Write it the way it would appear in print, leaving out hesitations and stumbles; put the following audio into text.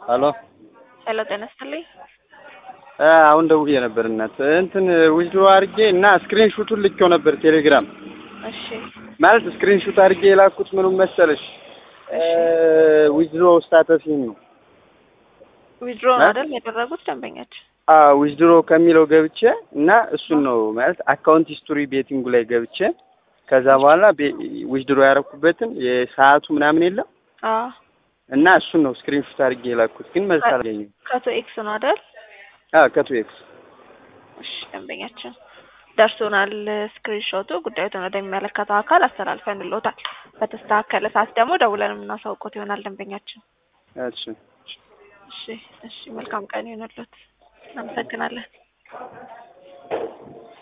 ሄሎ ሄሎ ተነስተልኝ አሁን ደውዬ ነበር እናት እንትን ዊዝድሮ አድርጌ እና ስክሪንሾቱን ልኬው ነበር ቴሌግራም። እሺ ማለት ስክሪንሾት አድርጌ የላኩት ምኑ መሰለሽ ዊዝድሮ ስታተስ ነው። ዊዝድሮ አይደል ያደረጉት ደንበኛችን? ዊዝድሮ ከሚለው ገብቼ እና እሱን ነው ማለት አካውንት ሂስቶሪ ቤቲንጉ ላይ ገብቼ ከዛ በኋላ ዊዝድሮ ያረኩበትን የሰዓቱ ምናምን የለም እና እሱን ነው ስክሪንሾት አድርጌ የላኩት ግን መልስ አላገኘሁም። ከቶ ኤክስ ነው አይደል? ከቶ ኤክስ። እሺ ደንበኛችን ደርሶናል ስክሪንሾቱ። ጉዳዩን ወደሚመለከተው አካል አስተላልፈንልዎታል። በተስተካከለ ሰዓት ደግሞ ደውለን የምናሳውቅዎት ይሆናል ደንበኛችን። እሺ እሺ መልካም ቀን ይሁንልዎት። እናመሰግናለን።